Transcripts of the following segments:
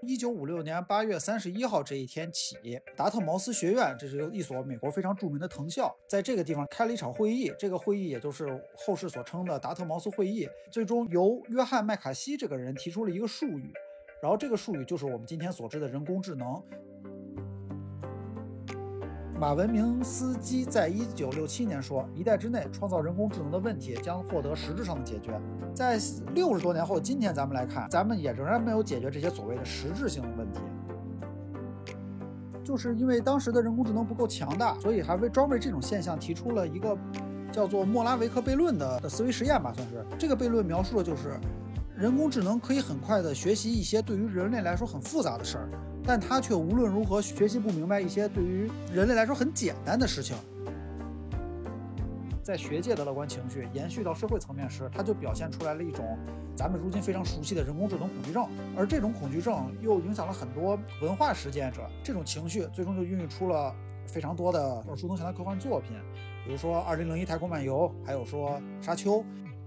1956年8月31号这一天起，达特茅斯学院，这是一所美国非常著名的藤校，在这个地方开了一场会议，这个会议也就是后世所称的达特茅斯会议，最终由约翰麦卡锡这个人提出了一个术语，然后这个术语就是我们今天所知的人工智能。马文明斯基在1967年说，一代之内创造人工智能的问题将获得实质上的解决。在60多年后，今天咱们来看，咱们也仍然没有解决这些所谓的实质性的问题，就是因为当时的人工智能不够强大，所以还专为这种现象提出了一个叫做莫拉维克悖论的思维实验吧，算是。这个悖论描述的就是人工智能可以很快的学习一些对于人类来说很复杂的事儿，但它却无论如何学习不明白一些对于人类来说很简单的事情。在学界的乐观情绪延续到社会层面时，它就表现出来了一种咱们如今非常熟悉的人工智能恐惧症，而这种恐惧症又影响了很多文化实践者，这种情绪最终就孕育出了非常多的耳熟能详的科幻作品，比如说2001太空漫游，还有说沙丘。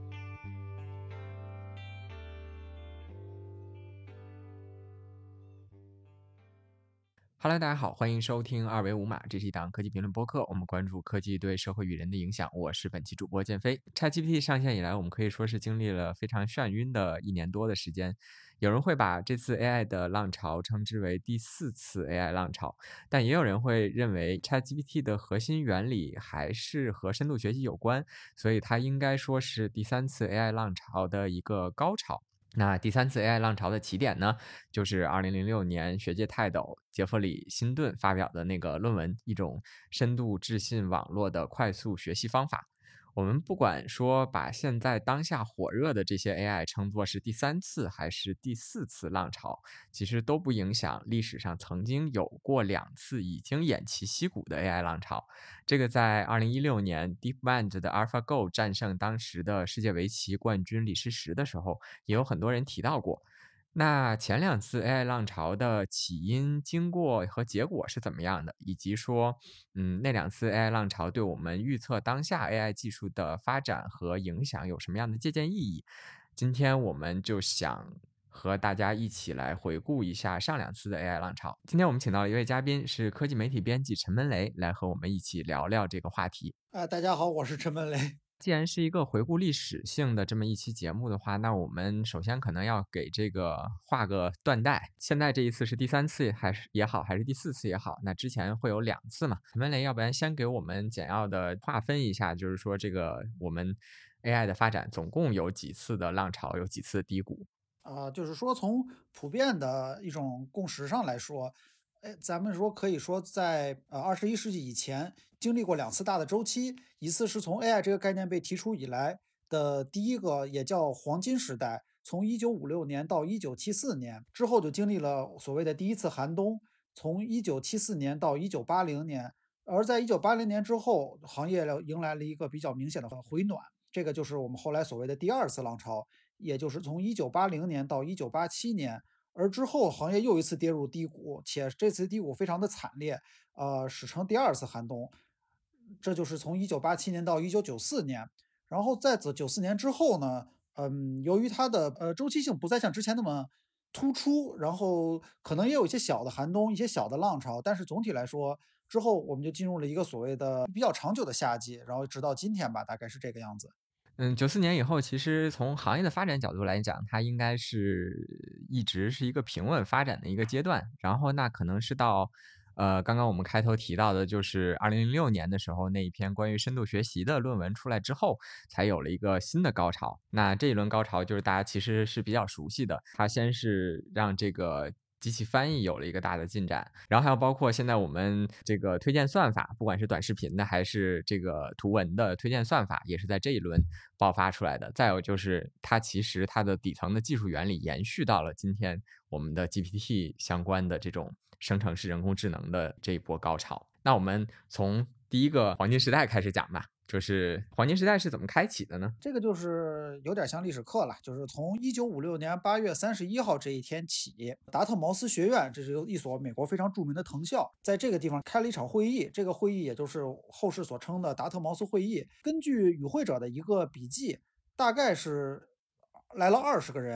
Hello， 大家好，欢迎收听二维五码，这是一档科技评论播客，我们关注科技对社会与人的影响。我是本期主播建飞。ChatGPT 上线以来，我们可以说是经历了非常眩晕的1年多的时间。有人会把这次 AI 的浪潮称之为第4次 AI 浪潮，但也有人会认为 ChatGPT 的核心原理还是和深度学习有关，所以它应该说是第3次 AI 浪潮的一个高潮。那第3次 AI 浪潮的起点呢，就是2006年学界泰斗杰弗里·辛顿发表的那个论文，一种深度智信网络的快速学习方法。我们不管说把现在当下火热的这些 AI 称作是第3次还是第4次浪潮，其实都不影响历史上曾经有过2次已经偃旗息鼓的 AI 浪潮。这个在2016年 DeepMind 的 AlphaGo 战胜当时的世界围棋冠军李世石的时候，也有很多人提到过。那前2次 AI 浪潮的起因、经过和结果是怎么样的？以及说，那2次 AI 浪潮对我们预测当下 AI 技术的发展和影响有什么样的借鉴意义？今天我们就想和大家一起来回顾一下上2次的 AI 浪潮。今天我们请到了一位嘉宾，是科技媒体编辑陈文雷，来和我们一起聊聊这个话题。 大家好，我是陈文雷。 既然是一个回顾历史性的这么一期节目的话，那我们首先可能要给这个画个断代。现在这一次是第3次也好，还是第4次也好，那之前会有2次嘛？陈文雷，要不然先给我们简要的划分一下，就是说这个我们 AI 的发展总共有几次的浪潮，有几次的低谷？ 就是说从普遍的一种共识上来说，咱们说可以说在21世纪以前经历过2次大的周期，一次是从 AI 这个概念被提出以来的第一个也叫黄金时代，从1956年到1974年，之后就经历了所谓的第1次寒冬，从1974年到1980年，而在1980年之后，行业迎来了一个比较明显的回暖，这个就是我们后来所谓的第2次浪潮，也就是从1980年到1987年。而之后行业又一次跌入低谷，且这次低谷非常的惨烈，史称第2次寒冬。这就是从1987年到1994年，然后在94年之后呢，由于它的周期性不再像之前那么突出，然后可能也有一些小的寒冬，一些小的浪潮，但是总体来说，之后我们就进入了一个所谓的比较长久的夏季，然后直到今天吧，大概是这个样子。 94年以后，其实从行业的发展角度来讲，它应该是一直是一个平稳发展的一个阶段。然后那可能是到刚刚我们开头提到的，就是2006年的时候那一篇关于深度学习的论文出来之后，才有了一个新的高潮。那这一轮高潮就是大家其实是比较熟悉的，它先是让这个机器翻译有了一个大的进展，然后还有包括现在我们这个推荐算法，不管是短视频的还是这个图文的推荐算法，也是在这一轮爆发出来的。再有就是它其实它的底层的技术原理延续到了今天我们的 GPT 相关的这种生成式人工智能的这一波高潮。那我们从第一个黄金时代开始讲吧。就是黄金时代是怎么开启的呢？ 这个就是有点像历史课了，就是从1956年8月31号这一天起，达特茅斯学院，这是一所美国非常著名的藤校，在这个地方开了一场会议，这个会议也就是后世所称的达特茅斯会议。根据与会者的一个笔记，大概是来了20个人，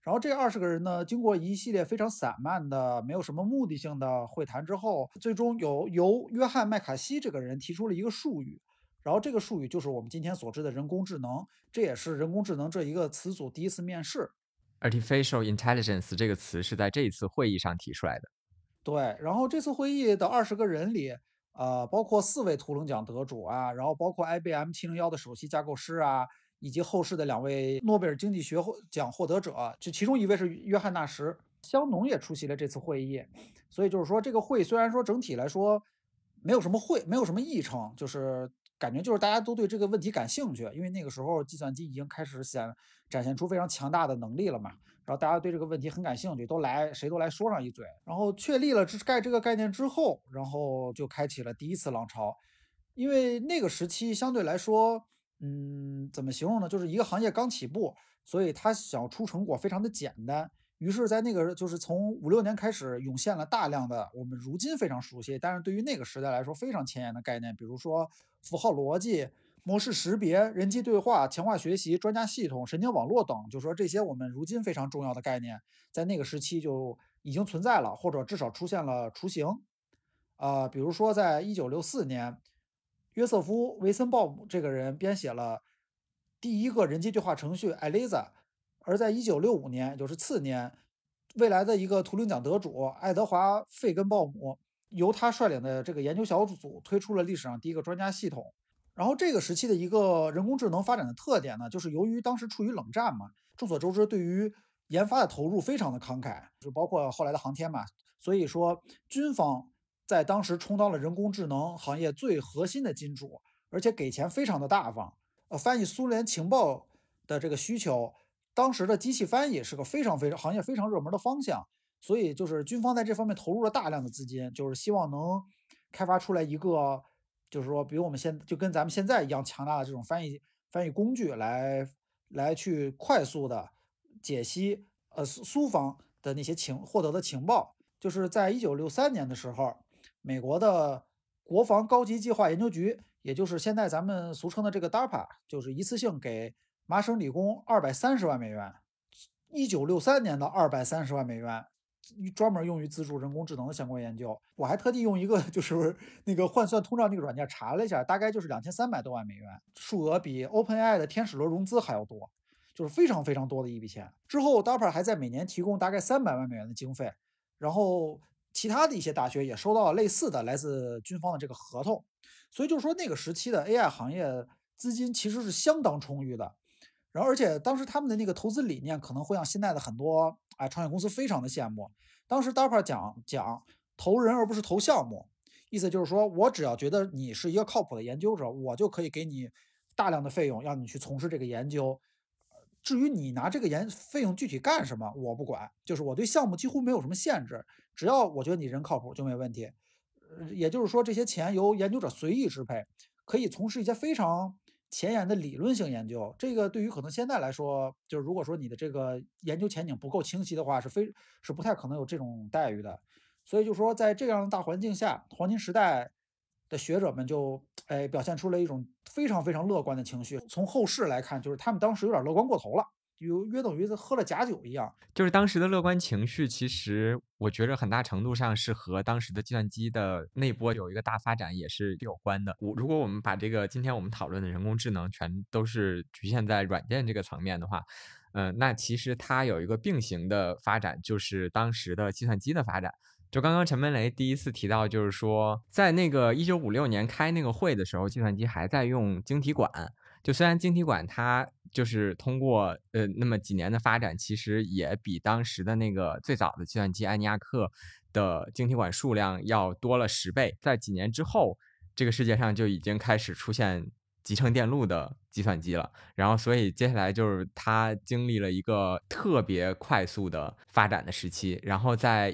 然后这20个人呢，经过一系列非常散漫的、没有什么目的性的会谈之后，最终由约翰麦卡锡这个人提出了一个术语，然后这个术语就是我们今天所知的人工智能，这也是人工智能这一个词组第一次面世。 Artificial intelligence 这个词是在这一次会议上提出来的。 对，然后这次会议的20个人里，包括4位图灵奖得主啊，然后包括 IBM 701的首席架构师啊，以及后世的2位诺贝尔经济学奖获得者，就其中一位是约翰纳什，香农也出席了这次会议。所以就是说，这个会虽然说整体来说没有什么议程，就是感觉就是大家都对这个问题感兴趣，因为那个时候计算机已经开始展现出非常强大的能力了嘛。然后大家对这个问题很感兴趣，谁都来说上一嘴。然后确立了这个概念之后，然后就开启了第一次浪潮。因为那个时期相对来说，怎么形容呢？就是一个行业刚起步，所以它想要出成果非常的简单。于是，在那个就是从5、6年开始，涌现了大量的我们如今非常熟悉，但是对于那个时代来说非常前沿的概念，比如说符号逻辑、模式识别、人机对话、强化学习、专家系统、神经网络等，就说这些我们如今非常重要的概念，在那个时期就已经存在了，或者至少出现了雏形。比如说在1964年，约瑟夫·维森鲍姆这个人编写了第一个人机对话程序 ELIZA，而在1965年，也就是次年，未来的一个图灵奖得主爱德华·费根鲍姆由他率领的这个研究小组推出了历史上第一个专家系统。然后这个时期的一个人工智能发展的特点呢，就是由于当时处于冷战嘛，众所周知，对于研发的投入非常的慷慨，就包括后来的航天嘛，所以说军方在当时充当了人工智能行业最核心的金主，而且给钱非常的大方。翻译苏联情报的这个需求，当时的机器翻译是个行业非常热门的方向，所以就是军方在这方面投入了大量的资金，就是希望能开发出来一个，就是说比我们就跟咱们现在一样强大的这种翻译工具来去快速的解析苏方的那些获得的情报。就是在1963年的时候，美国的国防高级计划研究局，也就是现在咱们俗称的这个 DARPA，就是一次性给麻省理工230万美元，1963年的230万美元，专门用于资助人工智能的相关研究。我还特地用一个就是那个换算通胀那个软件查了一下，大概就是2300多万美元，数额比 OpenAI 的天使轮融资还要多，就是非常非常多的一笔钱。之后 DARPA 还在每年提供大概300万美元的经费，然后其他的一些大学也收到了类似的来自军方的这个合同。所以就是说那个时期的 AI 行业资金其实是相当充裕的。然后而且当时他们的那个投资理念可能会让现在的很多创业公司非常的羡慕。当时 DARPA 讲投人而不是投项目，意思就是说我只要觉得你是一个靠谱的研究者，我就可以给你大量的费用让你去从事这个研究。至于你拿这个费用具体干什么，我不管，就是我对项目几乎没有什么限制，只要我觉得你人靠谱就没问题。也就是说，这些钱由研究者随意支配，可以从事一些非常前沿的理论性研究。这个对于可能现在来说，就是如果说你的这个研究前景不够清晰的话，是不太可能有这种待遇的。所以就说，在这样的大环境下，黄金时代的学者们就表现出了一种非常非常乐观的情绪。从后世来看，就是他们当时有点乐观过头了，约等于喝了假酒一样。 就是当时的乐观情绪，其实我觉着很大程度上是和当时的计算机的那波有一个大发展也是有关的。如果我们把这个今天我们讨论的人工智能全都是局限在软件这个层面的话，那其实它有一个并行的发展，就是当时的计算机的发展。就刚刚陈文雷第一次提到，就是说在那个1956年开那个会的时候，计算机还在用晶体管。就虽然晶体管它就是通过那么几年的发展，其实也比当时的那个最早的计算机埃尼亚克的晶体管数量要多了10倍。在几年之后，这个世界上就已经开始出现集成电路的计算机了。然后所以接下来就是它经历了一个特别快速的发展的时期。然后在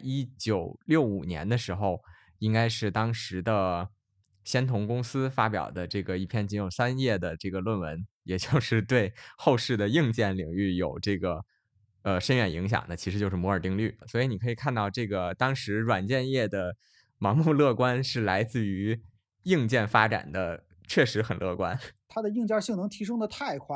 1965年的时候，应该是当时的仙童公司发表的这个一篇仅有3页的这个论文，也就是对后世的硬件领域有这个深远影响的，其实就是摩尔定律。所以你可以看到，这个当时软件业的盲目乐观是来自于硬件发展的确实很乐观。 它的硬件性能提升的太快了。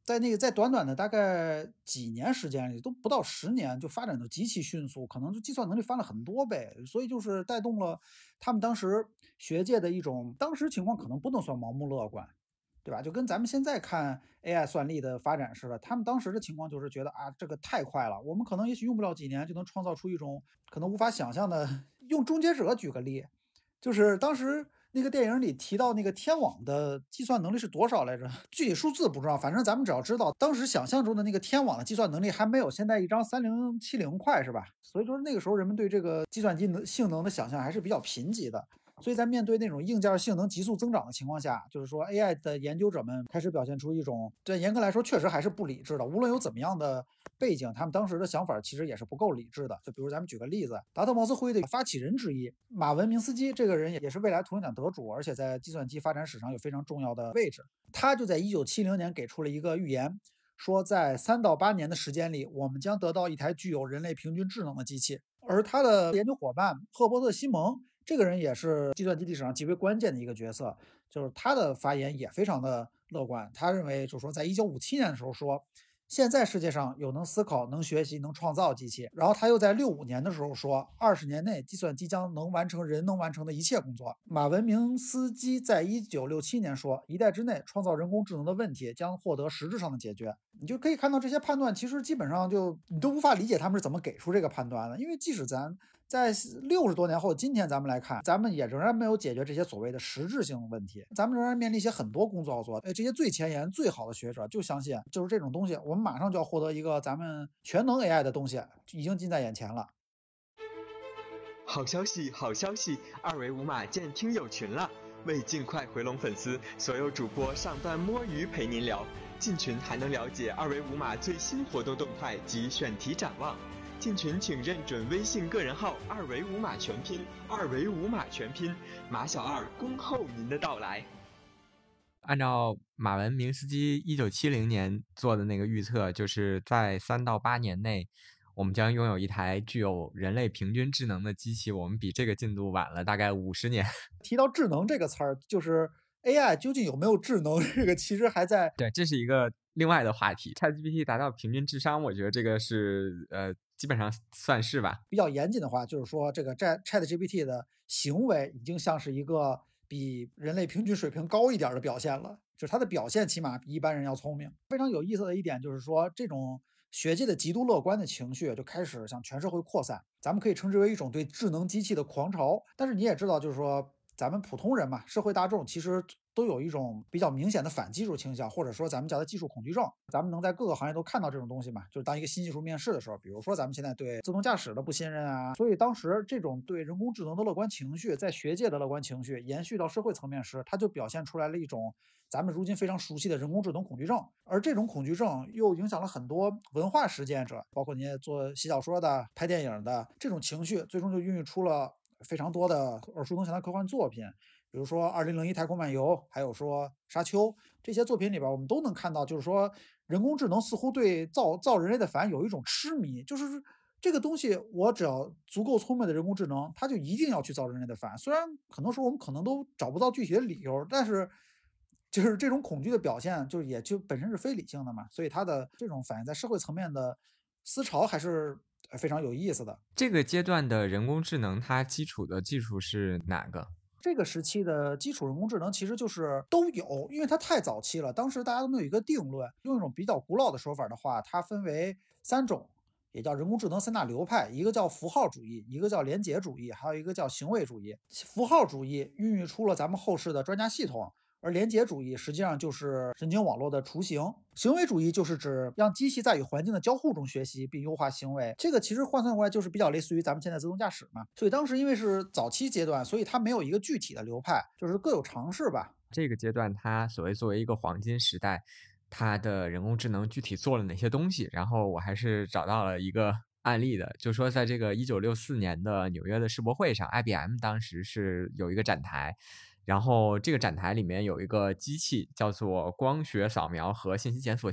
在短短的大概几年时间里，都不到10年，就发展的极其迅速，可能就计算能力翻了很多倍，所以就是带动了他们当时学界的一种当时情况，可能不能算盲目乐观，对吧？就跟咱们现在看 AI 算力的发展似的，他们当时的情况就是觉得啊，这个太快了，我们可能也许用不了几年就能创造出一种可能无法想象的。用终结者举个例，就是当时那个电影里提到那个天网的计算能力是多少来着？具体数字不知道，反正咱们只要知道，当时想象中的那个天网的计算能力还没有现在一张3070快，是吧？所以就是那个时候人们对这个计算机性能的想象还是比较贫瘠的。所以在面对那种硬件性能急速增长的情况下，就是说 AI 的研究者们开始表现出一种，这严格来说确实还是不理智的。无论有怎么样的背景，他们当时的想法其实也是不够理智的。就比如咱们举个例子，达特茅斯会议的发起人之一马文明斯基这个人也是未来图灵奖得主，而且在计算机发展史上有非常重要的位置。他就在1970年给出了一个预言，说在3到8年的时间里，我们将得到一台具有人类平均智能的机器。而他的研究伙伴赫伯特·西蒙这个人也是计算机历史上极为关键的一个角色，就是他的发言也非常的乐观。他认为，就是说，在1957年的时候说，现在世界上有能思考、能学习、能创造机器。然后他又在65年的时候说，20年内计算机将能完成人能完成的一切工作。马文明斯基在1967年说，一代之内创造人工智能的问题将获得实质上的解决。你就可以看到这些判断，其实基本上就你都无法理解他们是怎么给出这个判断的，因为即使咱在60多年后，今天咱们来看，咱们也仍然没有解决这些所谓的实质性问题，咱们仍然面临一些很多工作要做。这些最前沿、最好的学者就相信，就是这种东西，我们马上就要获得一个咱们全能 AI 的东西，已经近在眼前了。 好消息，好消息！二维码建听友群了。为尽快回笼粉丝，所有主播上班摸鱼陪您聊。进群还能了解二维码最新活动动态及选题展望。进群请认准微信个人号二维码全拼，二维码全拼，马小二恭候您的到来。 按照马文明斯基1970年做的那个预测，就是在3到8年内，我们将拥有一台具有人类平均智能的机器。我们比这个进度晚了大概50年。 提到智能这个词儿，就是 AI 究竟有没有智能，这个其实还在。 对，这是一个另外的话题。ChatGPT 达到平均智商，我觉得这个是基本上算是吧。 比较严谨的话，就是说这个 ChatGPT 的行为已经像是一个比人类平均水平高一点的表现了，就是它的表现起码比一般人要聪明。非常有意思的一点就是说，这种学界的极度乐观的情绪就开始向全社会扩散，咱们可以称之为一种对智能机器的狂潮。但是你也知道，就是说咱们普通人嘛，社会大众其实都有一种比较明显的反技术倾向，或者说咱们叫它技术恐惧症。咱们能在各个行业都看到这种东西嘛，就是当一个新技术面世的时候，比如说咱们现在对自动驾驶的不信任啊，所以当时这种对人工智能的乐观情绪，在学界的乐观情绪延续到社会层面时，它就表现出来了一种咱们如今非常熟悉的人工智能恐惧症。而这种恐惧症又影响了很多文化实践者，包括那些做写小说的、拍电影的，这种情绪最终就孕育出了非常多的耳熟能详的科幻作品。比如说2001太空漫游，还有说沙丘，这些作品里边我们都能看到，就是说人工智能似乎对造人类的反有一种痴迷，就是这个东西我只要足够聪明的人工智能，它就一定要去造人类的反。虽然很多时候我们可能都找不到具体的理由，但是就是这种恐惧的表现，就是也就本身是非理性的嘛，所以它的这种反映在社会层面的思潮还是非常有意思的。 这个阶段的人工智能，它基础的技术是哪个？ 这个时期的基础人工智能其实就是都有，因为它太早期了，当时大家都没有一个定论。用一种比较古老的说法的话，它分为3种，也叫人工智能3大流派，一个叫符号主义，一个叫连结主义，还有一个叫行为主义。符号主义孕育出了咱们后世的专家系统，而连结主义实际上就是神经网络的雏形。行为主义就是指让机器在与环境的交互中学习并优化行为，这个其实换算过来就是比较类似于咱们现在自动驾驶嘛。所以当时因为是早期阶段，所以它没有一个具体的流派，就是各有尝试吧。 这个阶段它所谓作为一个黄金时代，它的人工智能具体做了哪些东西？然后我还是找到了一个案例的，就是说在这个1964年的纽约的世博会上 ，IBM 当时是有一个展台，然后这个展台里面有一个机器叫做光学扫描和信息检索系统。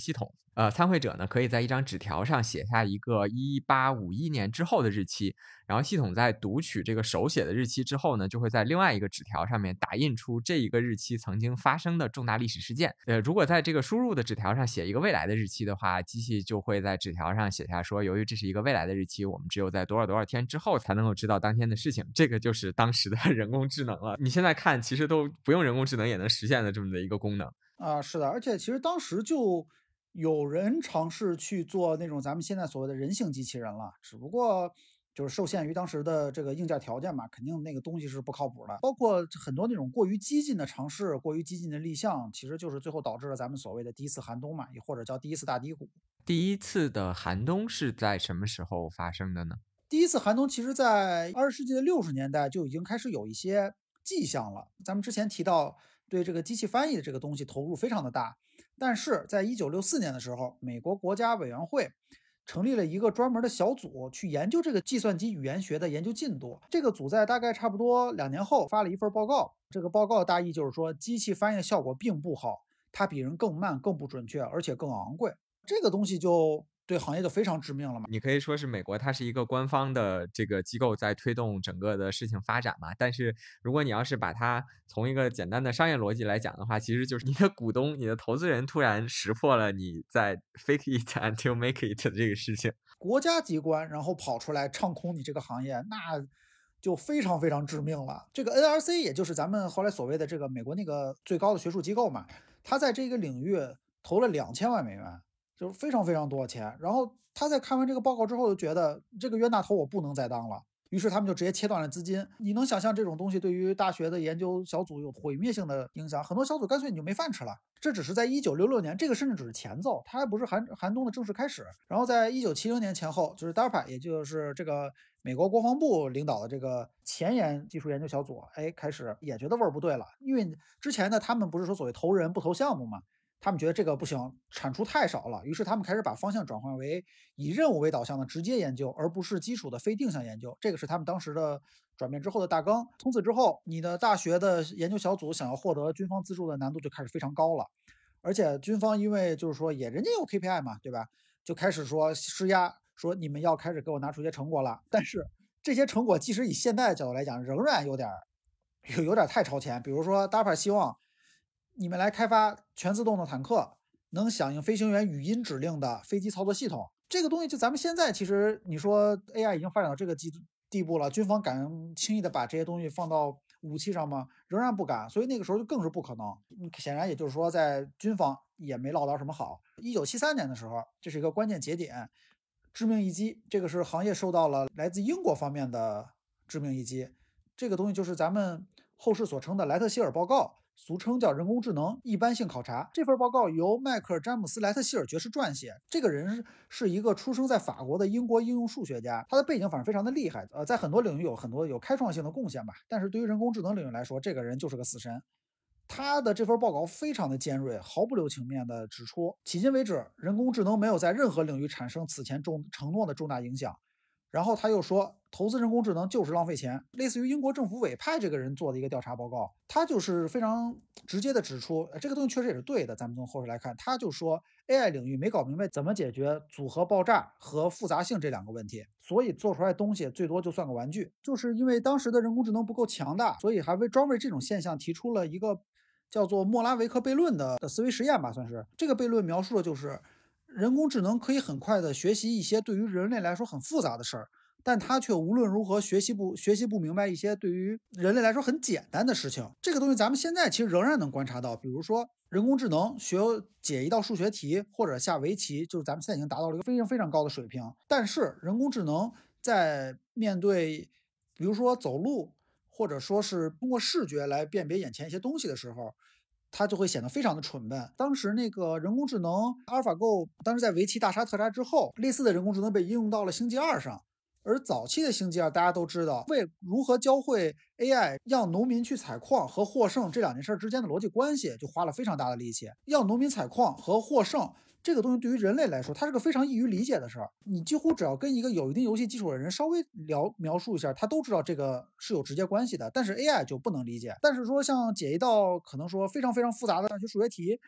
参会者呢可以在一张纸条上写下一个1851年之后的日期，然后系统在读取这个手写的日期之后呢，就会在另外一个纸条上面打印出这一个日期曾经发生的重大历史事件。如果在这个输入的纸条上写一个未来的日期的话，机器就会在纸条上写下说，由于这是一个未来的日期，我们只有在多少多少天之后才能够知道当天的事情。这个就是当时的人工智能了。你现在看，其实都不用人工智能也能实现的这么的一个功能。 是的，而且其实当时就有人尝试去做那种咱们现在所谓的人形机器人了，只不过就是受限于当时的这个硬件条件嘛，肯定那个东西是不靠谱的。包括很多那种过于激进的尝试、过于激进的立项，其实就是最后导致了咱们所谓的第一次寒冬嘛，也或者叫第一次大低谷。 第一次的寒冬是在什么时候发生的呢？ 第一次寒冬其实在20世纪的60年代就已经开始有一些迹象了。咱们之前提到对这个机器翻译的这个东西投入非常的大，但是在1964年的时候，美国国家委员会成立了一个专门的小组去研究这个计算机语言学的研究进度。这个组在大概差不多2年后发了一份报告，这个报告的大意就是说，机器翻译的效果并不好，它比人更慢、更不准确，而且更昂贵。这个东西就对行业就非常致命了嘛。 你可以说是美国它是一个官方的这个机构在推动整个的事情发展嘛，但是如果你要是把它从一个简单的商业逻辑来讲的话，其实就是你的股东、你的投资人突然识破了你在 fake it until make it 的这个事情。 国家机关然后跑出来唱空你这个行业，那就非常非常致命了。这个 NRC 也就是咱们后来所谓的这个美国那个最高的学术机构嘛，他在这个领域投了2000万美元，就是非常非常多的钱。然后他在看完这个报告之后就觉得这个冤大头我不能再当了，于是他们就直接切断了资金。你能想象这种东西对于大学的研究小组有毁灭性的影响，很多小组干脆你就没饭吃了。这只是在1966年，这个甚至只是前奏，它还不是寒冬的正式开始。然后在1970年前后，就是 DARPA， 也就是这个美国国防部领导的这个前沿技术研究小组，开始也觉得味儿不对了，因为之前呢，他们不是说所谓投人不投项目嘛，他们觉得这个不行，产出太少了，于是他们开始把方向转换为以任务为导向的直接研究，而不是基础的非定向研究。这个是他们当时的转变之后的大纲。从此之后，你的大学的研究小组想要获得军方资助的难度就开始非常高了。而且军方因为就是说也人家有 KPI 嘛，对吧？就开始说施压，说你们要开始给我拿出一些成果了。但是这些成果即使以现在的角度来讲，仍然有点太超前。比如说 DARPA 希望你们来开发全自动的坦克，能响应飞行员语音指令的飞机操作系统。这个东西就咱们现在其实你说 AI 已经发展到这个地步了，军方敢轻易的把这些东西放到武器上吗？仍然不敢，所以那个时候就更是不可能。显然也就是说，在军方也没落到什么好。1973年的时候，这是一个关键节点，致命一击，这个是行业受到了来自英国方面的致命一击。这个东西就是咱们后世所称的莱特希尔报告，俗称叫人工智能一般性考察。这份报告由迈克尔·詹姆斯·莱特希尔爵士撰写。这个人是一个出生在法国的英国应用数学家，他的背景反正非常的厉害，在很多领域有很多有开创性的贡献吧。但是对于人工智能领域来说，这个人就是个死神。他的这份报告非常的尖锐，毫不留情面的指出，迄今为止，人工智能没有在任何领域产生此前承诺的重大影响。然后他又说，投资人工智能就是浪费钱，类似于英国政府委派这个人做的一个调查报告，他就是非常直接的指出，这个东西确实也是对的。咱们从后世来看，他就说 AI 领域没搞明白怎么解决组合爆炸和复杂性这两个问题，所以做出来东西最多就算个玩具。就是因为当时的人工智能不够强大，所以还专为这种现象提出了一个叫做莫拉维克悖论的思维实验吧，算是。这个悖论描述的就是人工智能可以很快的学习一些对于人类来说很复杂的事儿，但它却无论如何学习不明白一些对于人类来说很简单的事情。这个东西咱们现在其实仍然能观察到，比如说人工智能解一道数学题或者下围棋，就是咱们现在已经达到了一个非常非常高的水平。但是人工智能在面对比如说走路，或者说是通过视觉来辨别眼前一些东西的时候，它就会显得非常的蠢笨。当时那个人工智能阿尔法狗，当时在围棋大杀特杀之后，类似的人工智能被应用到了星际2上。而早期的星际2大家都知道，为如何教会 AI 让农民去采矿和获胜这两件事之间的逻辑关系，就花了非常大的力气。让农民采矿和获胜这个东西对于人类来说，它是个非常易于理解的事儿。你几乎只要跟一个有一定游戏基础的人稍微描述一下，他都知道这个是有直接关系的。但是 AI 就不能理解。但是说像解一道可能说非常非常复杂的大学数学题，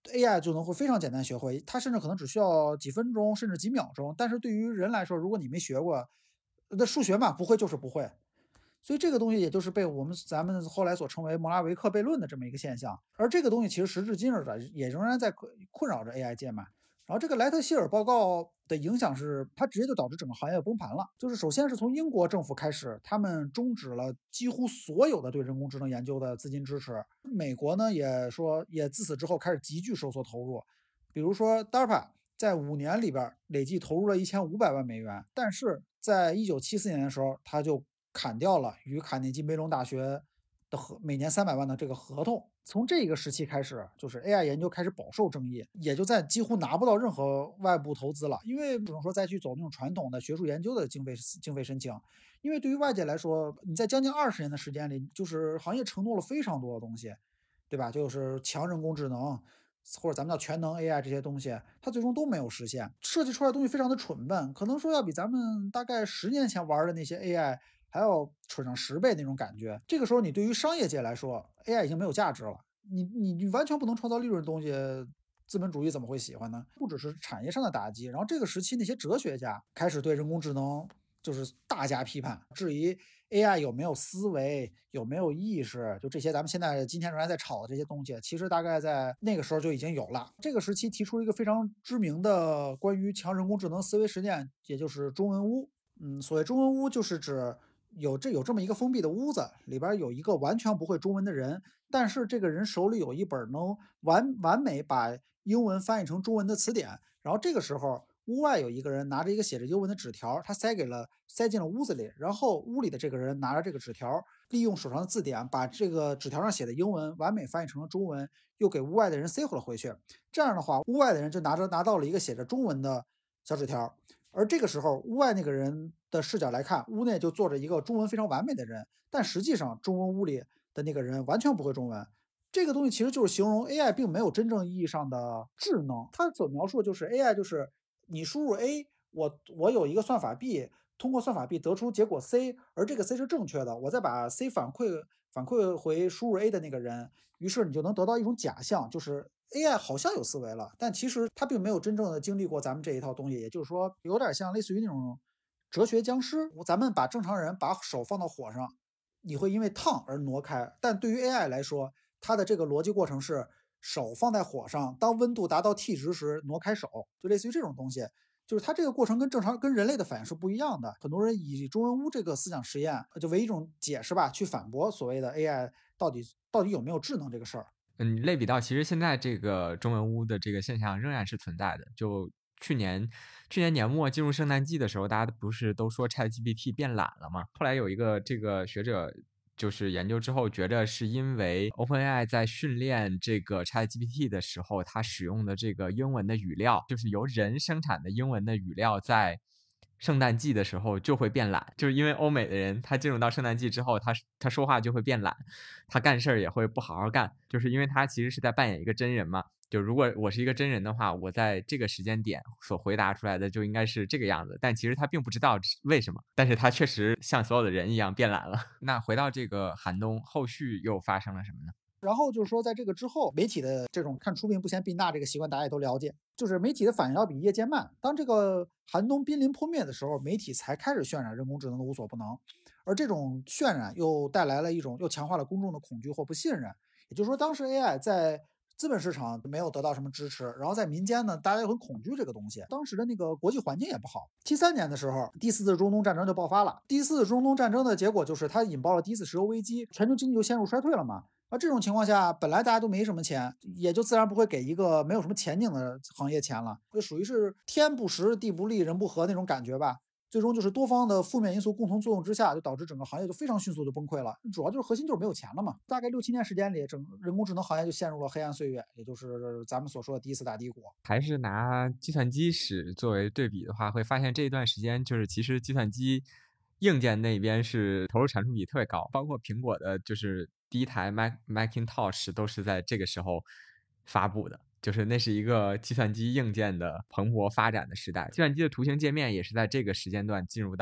AI 就能会非常简单学会，它甚至可能只需要几分钟甚至几秒钟。但是对于人来说，如果你没学过，那数学嘛，不会就是不会。所以这个东西也就是被咱们后来所称为莫拉维克悖论的这么一个现象。而这个东西其实时至今日的也仍然在困扰着 AI 界嘛。然后这个莱特希尔报告的影响是，它直接就导致整个行业崩盘了。就是首先是从英国政府开始，他们终止了几乎所有的对人工智能研究的资金支持。美国呢也自此之后开始急剧收缩投入，比如说 DARPA 在5年里边累计投入了1500万美元，但是在1974年的时候，他就砍掉了与卡内基梅隆大学的每年300万的这个合同。从这个时期开始，就是 AI 研究开始饱受争议，也就在几乎拿不到任何外部投资了，因为不能说再去走那种传统的学术研究的经费申请，因为对于外界来说，你在将近20年的时间里，就是行业承诺了非常多的东西，对吧？就是强人工智能，或者咱们叫全能 AI 这些东西，它最终都没有实现，设计出来的东西非常的蠢笨，可能说要比咱们大概10年前玩的那些 AI还要蠢上10倍那种感觉。这个时候，你对于商业界来说，AI 已经没有价值了，你完全不能创造利润的东西，资本主义怎么会喜欢呢？不只是产业上的打击，然后这个时期那些哲学家开始对人工智能就是大加批判，质疑 AI 有没有思维，有没有意识，就这些咱们今天仍然在吵的这些东西，其实大概在那个时候就已经有了。这个时期提出了一个非常知名的关于强人工智能思维实践，也就是中文屋。所谓中文屋就是指有这么一个封闭的屋子，里边有一个完全不会中文的人，但是这个人手里有一本能完美把英文翻译成中文的词典。然后这个时候，屋外有一个人拿着一个写着英文的纸条，他塞进了屋子里，然后屋里的这个人拿着这个纸条，利用手上的字典把这个纸条上写的英文完美翻译成了中文，又给屋外的人塞回去。这样的话，屋外的人就拿到了一个写着中文的小纸条。而这个时候，屋外那个人的视角来看，屋内就坐着一个中文非常完美的人，但实际上中文屋里的那个人完全不会中文。这个东西其实就是形容 AI 并没有真正意义上的智能，它所描述的就是 AI 就是你输入 A， 我有一个算法 B， 通过算法 B 得出结果 C， 而这个 C 是正确的，我再把 C 反馈回输入 A 的那个人，于是你就能得到一种假象，就是 AI 好像有思维了，但其实它并没有真正的经历过咱们这一套东西，也就是说有点像类似于那种哲学僵尸。咱们把正常人把手放到火上，你会因为烫而挪开，但对于 AI 来说，它的这个逻辑过程是手放在火上，当温度达到 T 值时挪开手，就类似于这种东西。就是它这个过程跟人类的反应是不一样的。很多人以中文屋这个思想实验就为一种解释吧，去反驳所谓的 AI 到底有没有智能这个事儿。 类比到其实现在这个中文屋的这个现象仍然是存在的。就去年年末进入圣诞季的时候，大家不是都说 ChatGPT 变懒了吗？后来有一个这个学者就是研究之后，觉得是因为 OpenAI 在训练这个 ChatGPT 的时候，它使用的这个英文的语料，就是由人生产的英文的语料，在圣诞季的时候就会变懒，就是因为欧美的人他进入到圣诞季之后，他说话就会变懒，他干事儿也会不好好干，就是因为他其实是在扮演一个真人嘛。就如果我是一个真人的话，我在这个时间点所回答出来的就应该是这个样子，但其实他并不知道为什么，但是他确实像所有的人一样变懒了。那回到这个寒冬，后续又发生了什么呢？ 然后就是说，在这个之后，媒体的这种看出病不嫌病大这个习惯，大家也都了解，就是媒体的反应要比业界慢。当这个寒冬濒临破灭的时候，媒体才开始渲染人工智能的无所不能，而这种渲染又带来了又强化了公众的恐惧或不信任。也就是说，当时 AI 在资本市场没有得到什么支持，然后在民间呢，大家又很恐惧这个东西。当时的那个国际环境也不好。73年的时候，第4次中东战争就爆发了。第4次中东战争的结果就是它引爆了第1次石油危机，全球经济就陷入衰退了嘛。而这种情况下，本来大家都没什么钱，也就自然不会给一个没有什么前景的行业钱了，就属于是天不时地不利人不和那种感觉吧。最终就是多方的负面因素共同作用之下，就导致整个行业就非常迅速就崩溃了。主要就是核心就是没有钱了嘛。大概6、7年时间里，整人工智能行业就陷入了黑暗岁月，也就是咱们所说的第一次大低谷。 还是拿计算机史作为对比的话，会发现这一段时间就是其实计算机硬件那边是投入产出比特别高，包括苹果的就是第一台 Macintosh 都是在这个时候发布的，就是那是一个计算机硬件的蓬勃发展的时代。计算机的图形界面也是在这个时间段进入到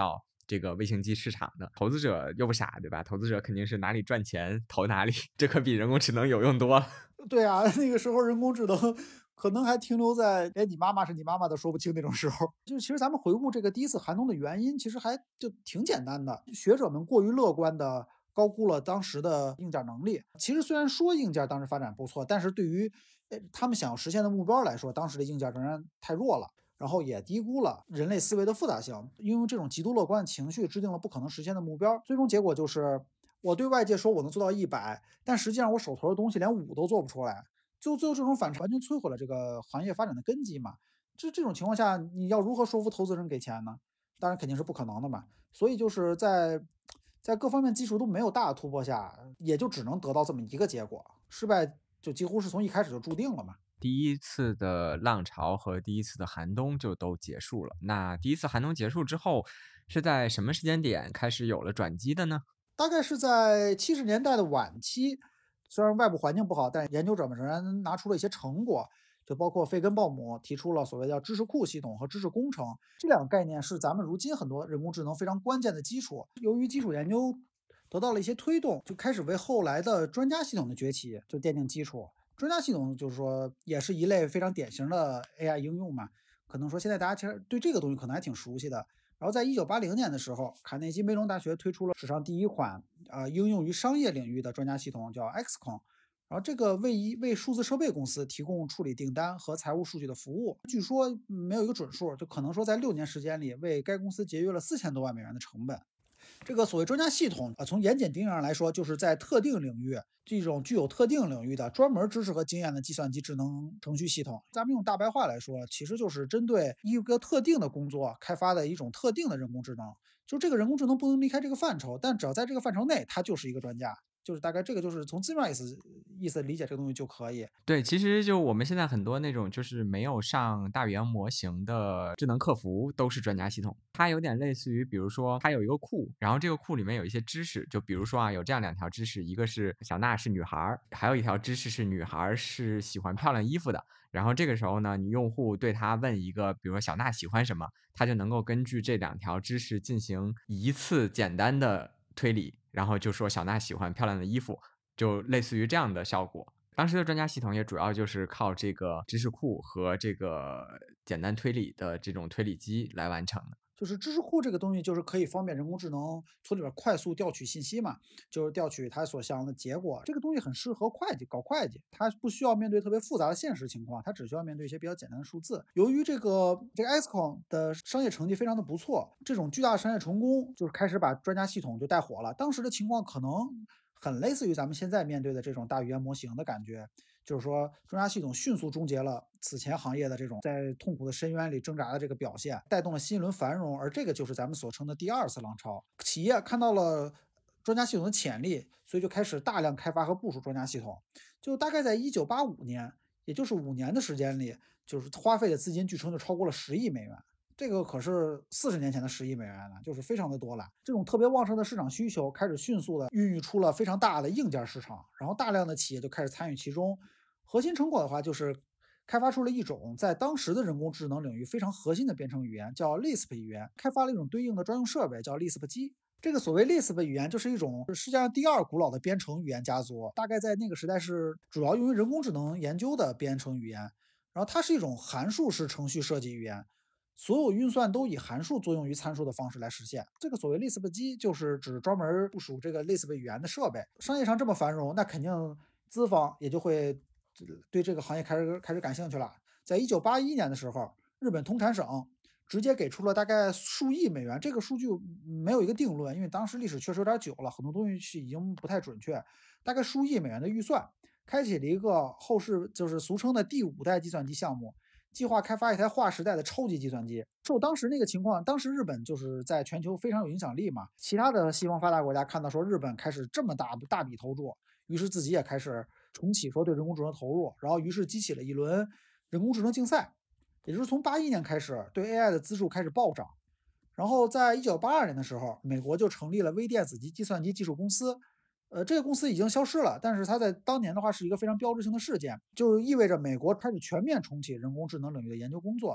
这个卫星机市场的。投资者又不傻，对吧？投资者肯定是哪里赚钱投哪里，这可比人工智能有用多了。 对啊，那个时候人工智能可能还停留在你妈妈是你妈妈都说不清那种时候。就是其实咱们回顾这个第一次寒冬的原因，其实还就挺简单的。学者们过于乐观的高估了当时的硬件能力。其实虽然说硬件当时发展不错，但是对于他们想要实现的目标来说，当时的硬件仍然太弱了。然后也低估了人类思维的复杂性，因为这种极度乐观的情绪制定了不可能实现的目标，最终结果就是我对外界说我能做到100，但实际上我手头的东西连5都做不出来。最后这种反差完全摧毁了这个行业发展的根基嘛。这种情况下，你要如何说服投资人给钱呢？当然肯定是不可能的嘛。所以就是在各方面技术都没有大的突破下，也就只能得到这么一个结果，失败就几乎是从一开始就注定了嘛。 第一次的浪潮和第一次的寒冬就都结束了。那第一次寒冬结束之后，是在什么时间点开始有了转机的呢？ 大概是在70年代的晚期，虽然外部环境不好，但研究者们仍然拿出了一些成果，就包括费根鲍姆提出了所谓的知识库系统和知识工程，这两个概念是咱们如今很多人工智能非常关键的基础。由于基础研究得到了一些推动，就开始为后来的专家系统的崛起就奠定基础。专家系统就是说也是一类非常典型的 AI 应用嘛，可能说现在大家其实对这个东西可能还挺熟悉的。然后在1980年的时候，卡内基梅隆大学推出了史上第一款应用于商业领域的专家系统，叫 XCON。然后这个为数字设备公司提供处理订单和财务数据的服务，据说没有一个准数，就可能说在6年时间里为该公司节约了4000多万美元的成本。这个所谓专家系统从严谨定义上来说，就是在特定领域这种具有特定领域的专门知识和经验的计算机智能程序系统。咱们用大白话来说，其实就是针对一个特定的工作开发的一种特定的人工智能。就这个人工智能不能离开这个范畴，但只要在这个范畴内，它就是一个专家。就是大概这个就是从字面意思理解这个东西就可以。 对，其实就我们现在很多那种就是没有上大语言模型的智能客服都是专家系统，它有点类似于，比如说它有一个库，然后这个库里面有一些知识，就比如说有这样2条知识，一个是小娜是女孩，还有一条知识是女孩是喜欢漂亮衣服的。然后这个时候呢，你用户对他问一个，比如说小娜喜欢什么，他就能够根据这2条知识进行一次简单的推理，然后就说小娜喜欢漂亮的衣服，就类似于这样的效果。当时的专家系统也主要就是靠这个知识库和这个简单推理的这种推理机来完成的。 就是知识库这个东西，就是可以方便人工智能从里边快速调取信息嘛，就是调取它所想要的结果。这个东西很适合搞会计，它不需要面对特别复杂的现实情况，它只需要面对一些比较简单的数字。由于这个 XCON 的商业成绩非常的不错，这种巨大的商业成功，就是开始把专家系统就带火了。当时的情况可能很类似于咱们现在面对的这种大语言模型的感觉。就是说，专家系统迅速终结了此前行业的这种在痛苦的深渊里挣扎的这个表现，带动了新一轮繁荣，而这个就是咱们所称的第2次浪潮。企业看到了专家系统的潜力，所以就开始大量开发和部署专家系统。就大概在1985年，也就是5年的时间里，就是花费的资金据称就超过了10亿美元。这个可是40年前的10亿美元了，就是非常的多了。这种特别旺盛的市场需求开始迅速的孕育出了非常大的硬件市场，然后大量的企业就开始参与其中。核心成果的话，就是开发出了一种在当时的人工智能领域非常核心的编程语言，叫 Lisp 语言，开发了一种对应的专用设备，叫 Lisp 机。这个所谓 Lisp 语言就是一种世界上第2古老的编程语言家族，大概在那个时代是主要用于人工智能研究的编程语言。然后它是一种函数式程序设计语言，所有运算都以函数作用于参数的方式来实现。这个所谓 Lisp 机就是指专门部署这个 Lisp 语言的设备。商业上这么繁荣，那肯定资方也就会对这个行业开始感兴趣了。在1981年的时候，日本通产省直接给出了大概数亿美元，这个数据没有一个定论，因为当时历史确实有点久了，很多东西已经不太准确。大概数亿美元的预算，开启了一个后世就是俗称的第5代计算机项目，计划开发一台划时代的超级计算机。受当时那个情况，当时日本就是在全球非常有影响力嘛，其他的西方发达国家看到说日本开始这么大笔投入，于是自己也开始重启说对人工智能投入，然后于是激起了一轮人工智能竞赛，也就是从81年开始，对 AI 的资助开始暴涨。然后在1982年的时候，美国就成立了微电子及计算机技术公司。这个公司已经消失了，但是它在当年的话是一个非常标志性的事件，就意味着美国开始全面重启人工智能领域的研究工作。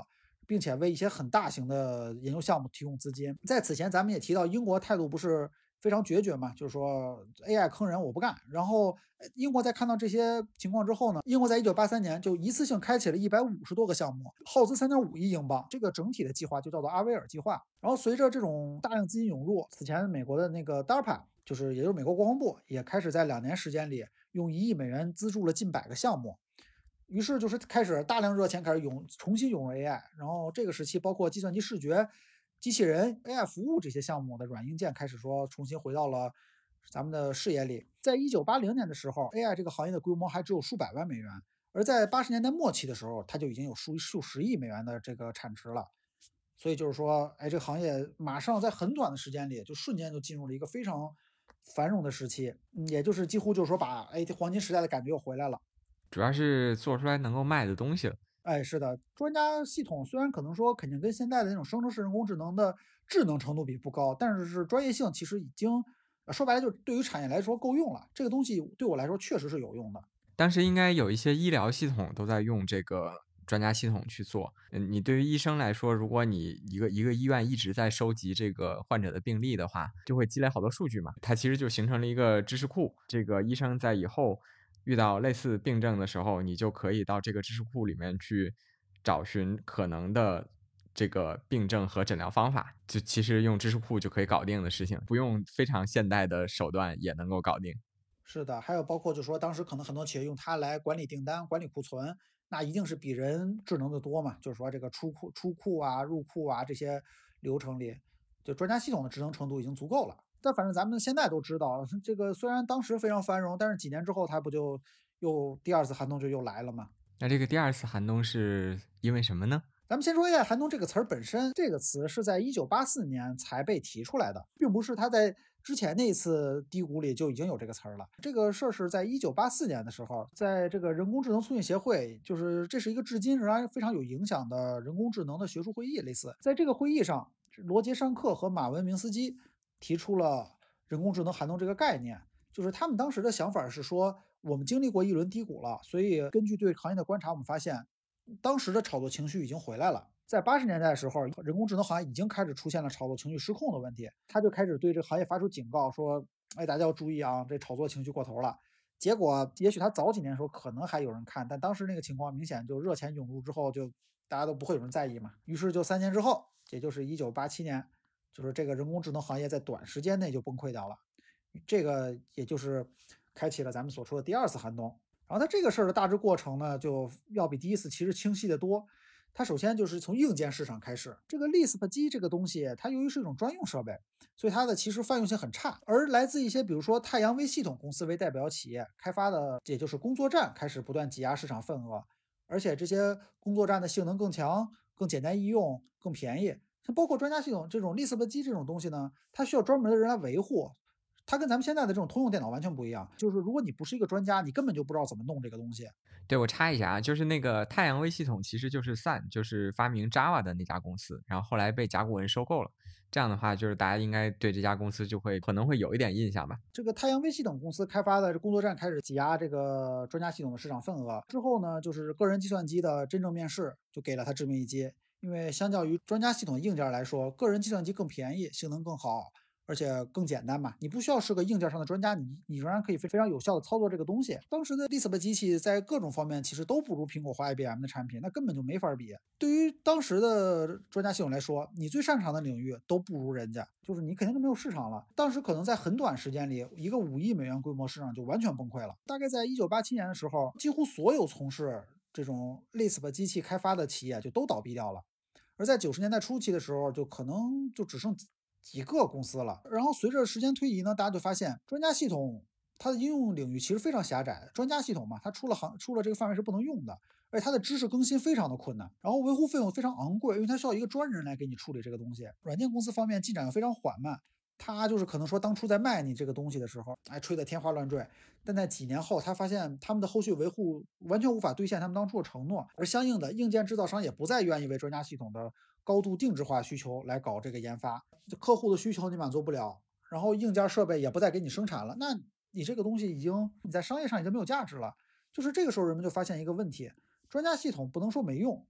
并且为一些很大型的研究项目提供资金。在此前咱们也提到，英国态度不是非常决绝嘛，就是说 AI 坑人我不干。然后英国在看到这些情况之后呢，英国在1983年就一次性开启了150多个项目，耗资3.5亿英镑，这个整体的计划就叫做阿维尔计划。然后随着这种大量资金涌入，此前美国的那个 DARPA， 也就是美国国防部，也开始在2年时间里用1亿美元资助了近100个项目。于是开始大量热钱开始重新涌入 AI， 然后这个时期包括计算机视觉、机器人、AI 服务这些项目的软硬件开始说重新回到了咱们的视野里。在1980年的时候 ，AI 这个行业的规模还只有数百万美元，而在80年代末期的时候，它就已经有数十亿美元的这个产值了。所以就是说，这个行业马上在很短的时间里就瞬间就进入了一个非常繁荣的时期，也就是几乎就是说把黄金时代的感觉又回来了。 主要是做出来能够卖的东西了。 是的，专家系统虽然可能说肯定跟现在的那种生成式人工智能的智能程度比不高，但是专业性其实已经说白了就是对于产业来说够用了。这个东西对我来说确实是有用的。 当时应该有一些医疗系统都在用这个专家系统去做。你对于医生来说，如果你一个医院一直在收集这个患者的病例的话，就会积累好多数据嘛，它其实就形成了一个知识库。这个医生在以后遇到类似病症的时候，你就可以到这个知识库里面去找寻可能的这个病症和诊疗方法，就其实用知识库就可以搞定的事情，不用非常现代的手段也能够搞定。 是的，还有包括就是说当时可能很多企业用它来管理订单、管理库存，那一定是比人智能的多嘛。就是说这个出库啊、入库啊这些流程里，就专家系统的智能程度已经足够了。但反正咱们现在都知道，这个虽然当时非常繁荣，但是几年之后它不就又第2次寒冬就又来了吗？ 那这个第2次寒冬是因为什么呢？ 咱们先说 AI 寒冬这个词儿本身，这个词是在1984年才被提出来的，并不是它在之前那一次低谷里就已经有这个词儿了。这个事儿是在1984年的时候，在这个人工智能促进协会，这是一个至今仍然非常有影响的人工智能的学术会议，类似在这个会议上，罗杰尚克和马文明斯基提出了人工智能寒冬这个概念。就是他们当时的想法是说，我们经历过一轮低谷了，所以根据对行业的观察，我们发现当时的炒作情绪已经回来了。在80年代的时候，人工智能行业已经开始出现了炒作情绪失控的问题，他就开始对这个行业发出警告，说大家要注意啊，这炒作情绪过头了。结果也许他早几年的时候可能还有人看，但当时那个情况明显就热钱涌入之后，就大家都不会有人在意嘛。于是就3年之后，也就是1987年，就是这个人工智能行业在短时间内就崩溃掉了。这个也就是开启了咱们所说的第2次寒冬。然后它这个事儿的大致过程呢，就要比第1次其实清晰得多。它首先就是从硬件市场开始，这个 Lisp 机这个东西，它由于是一种专用设备，所以它的其实泛用性很差。而来自一些比如说太阳微系统公司为代表企业开发的，也就是工作站，开始不断挤压市场份额，而且这些工作站的性能更强、更简单易用、更便宜。像包括专家系统这种 Lisp 机这种东西呢，它需要专门的人来维护。它跟咱们现在的这种通用电脑完全不一样，就是如果你不是一个专家，你根本就不知道怎么弄这个东西。 对，我插一下啊，就是那个太阳微系统其实就是 Sun， 就是发明 Java 的那家公司，然后后来被甲骨文收购了。这样的话，就是大家应该对这家公司可能会有一点印象吧。 这个太阳微系统公司开发的工作站开始挤压这个专家系统的市场份额之后呢，就是个人计算机的真正面世就给了它致命一击，因为相较于专家系统硬件来说，个人计算机更便宜，性能更好，而且更简单嘛，你不需要是个硬件上的专家，你仍然可以非常有效的操作这个东西。当时的 Lisp 机器在各种方面其实都不如苹果或 IBM 的产品，那根本就没法比。对于当时的专家系统来说，你最擅长的领域都不如人家，就是你肯定就没有市场了。当时可能在很短时间里，一个5亿美元规模市场就完全崩溃了。大概在1987年的时候，几乎所有从事这种 Lisp 机器开发的企业就都倒闭掉了。而在90年代初期的时候，就可能就只剩几个公司了。然后随着时间推移呢，大家就发现专家系统它的应用领域其实非常狭窄。专家系统嘛，它出了这个范围是不能用的，而且它的知识更新非常的困难，然后维护费用非常昂贵，因为它需要一个专人来给你处理这个东西。软件公司方面进展又非常缓慢，他就是可能说当初在卖你这个东西的时候，吹得天花乱坠，但在几年后，他发现他们的后续维护完全无法兑现他们当初的承诺，而相应的硬件制造商也不再愿意为专家系统的高度定制化需求来搞这个研发，客户的需求你满足不了，然后硬件设备也不再给你生产了，那你这个东西你在商业上已经没有价值了。就是这个时候人们就发现一个问题，专家系统不能说没用，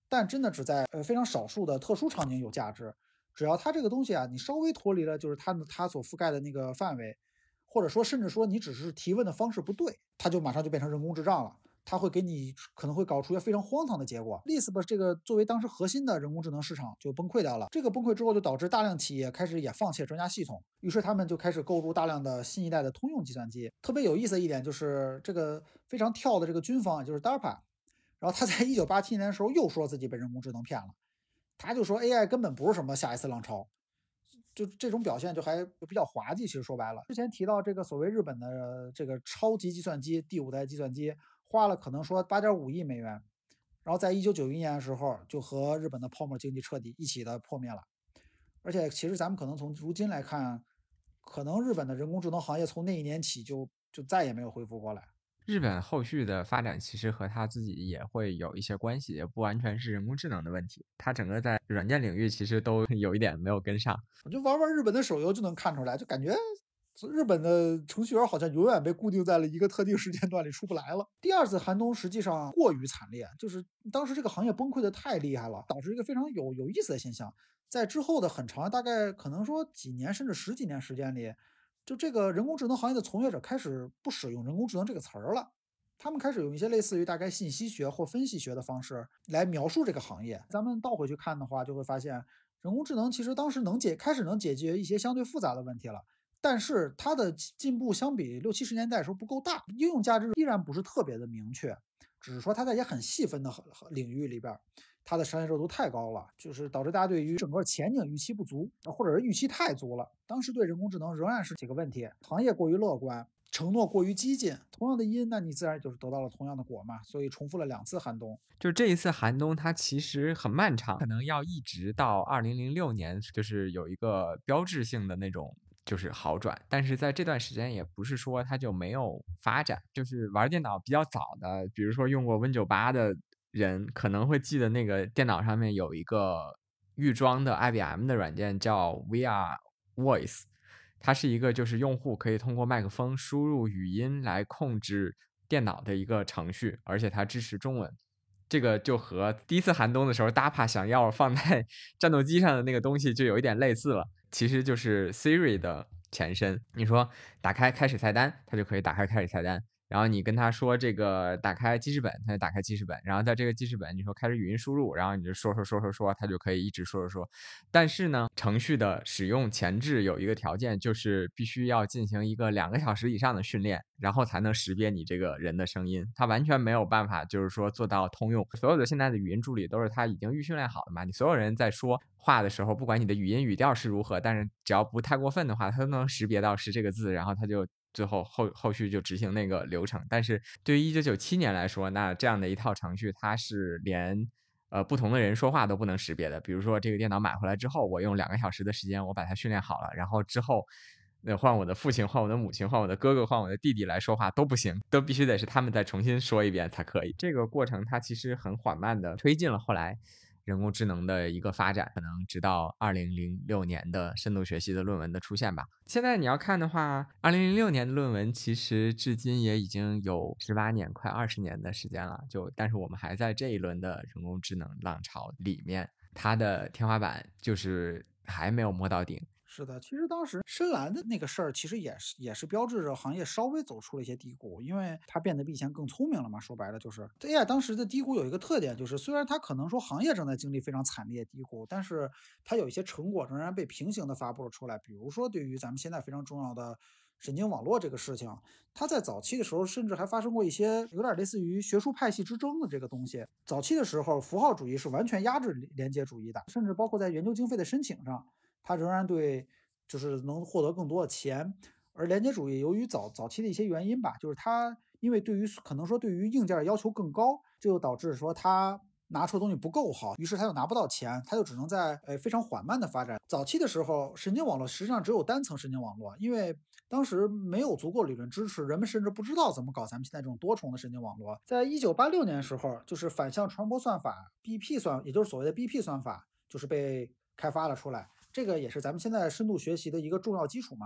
但真的只在非常少数的特殊场景有价值。只要它这个东西啊，你稍微脱离了就是它所覆盖的那个范围，或者说甚至说你只是提问的方式不对，它就马上就变成人工智障了。它会给你可能会搞出一个非常荒唐的结果。Lisp 这个作为当时核心的人工智能市场就崩溃掉了。这个崩溃之后，就导致大量企业开始也放弃专家系统，于是他们就开始购入大量的新一代的通用计算机。特别有意思的一点就是这个非常跳的这个军方，就是 DARPA， 然后他在1987年的时候又说自己被人工智能骗了，他就说 AI 根本不是什么下一次浪潮。就这种表现就还比较滑稽。其实说白了，之前提到这个所谓日本的这个超级计算机第5代计算机，花了可能说8.5亿美元，然后在1991年的时候就和日本的泡沫经济彻底一起的破灭了。而且其实咱们可能从如今来看，可能日本的人工智能行业从那一年起就再也没有恢复过来。 日本后续的发展其实和它自己也会有一些关系，也不完全是人工智能的问题，它整个在软件领域其实都有一点没有跟上。 我就玩日本的手游就能看出来，就感觉日本的程序员好像永远被固定在了一个特定时间段里出不来了。第二次寒冬实际上过于惨烈，就是当时这个行业崩溃的太厉害了，导致一个非常有意思的现象。在之后的很长，大概可能说几年甚至10几年时间里，就这个人工智能行业的从业者开始不使用人工智能这个词儿了，他们开始用一些类似于大概信息学或分析学的方式来描述这个行业。咱们倒回去看的话，就会发现人工智能其实当时开始能解决一些相对复杂的问题了，但是它的进步相比60、70年代的时候不够大，应用价值依然不是特别的明确，只是说它在一些很细分的领域里边，它的商业热度太高了，就是导致大家对于整个前景预期不足，或者是预期太足了。当时对人工智能仍然是几个问题：行业过于乐观，承诺过于激进，同样的因，那你自然就是得到了同样的果嘛。所以重复了2次寒冬。 就这一次寒冬，它其实很漫长，可能要一直到2006年，就是有一个标志性的那种就是好转。但是在这段时间，也不是说它就没有发展。就是玩电脑比较早的，比如说用过 Win98的人，可能会记得那个电脑上面有一个预装的 IBM 的软件叫 VR Voice。它是一个就是用户可以通过麦克风输入语音来控制电脑的一个程序，而且它支持中文。这个就和第一次寒冬的时候 DARPA 想要放在战斗机上的那个东西就有一点类似了，其实就是 Siri 的前身。你说打开开始菜单，它就可以打开开始菜单，然后你跟他说这个打开记事本，它就打开记事本，然后在这个记事本你说开始语音输入，然后你就说，它就可以一直说。但是呢，程序的使用前置有一个条件，就是必须要进行一个2个小时以上的训练，然后才能识别你这个人的声音。它完全没有办法就是说做到通用。所有的现在的语音助理都是它已经预训练好的嘛，你所有人在说话的时候，不管你的语音语调是如何，但是只要不太过分的话，它都能识别到是这个字，然后它就最后后续就执行那个流程。但是对于1997年来说，那这样的一套程序，它是连不同的人说话都不能识别的。比如说这个电脑买回来之后，我用2个小时的时间我把它训练好了，然后之后换我的父亲、换我的母亲、换我的哥哥、换我的弟弟来说话都不行，都必须得是他们再重新说一遍才可以。这个过程它其实很缓慢的推进了后来人工智能的一个发展，可能直到2006年的深度学习的论文的出现吧。现在你要看的话，2006年的论文其实至今也已经有18年，快20年的时间了。但是我们还在这一轮的人工智能浪潮里面，它的天花板就是还没有摸到顶。 是的，其实当时深蓝的那个事儿，其实也是标志着行业稍微走出了一些低谷，因为它变得比以前更聪明了嘛。说白了就是 AI 当时的低谷有一个特点，就是虽然它可能说行业正在经历非常惨烈低谷，但是它有一些成果仍然被平行的发布了出来。比如说对于咱们现在非常重要的神经网络这个事情，它在早期的时候甚至还发生过一些有点类似于学术派系之争的这个东西。早期的时候，符号主义是完全压制连接主义的，甚至包括在研究经费的申请上，它仍然对就是能获得更多的钱。而连接主义由于早期的一些原因吧，就是它因为可能说对于硬件的要求更高，就导致说它拿出的东西不够好，于是它又拿不到钱，它就只能在非常缓慢的发展。早期的时候，神经网络实际上只有单层神经网络，因为当时没有足够理论支持，人们甚至不知道怎么搞咱们现在这种多重的神经网络。在1986年的时候，就是反向传播算法 BP 算，也就是所谓的 BP 算法，就是被开发了出来。这个也是咱们现在深度学习的一个重要基础嘛。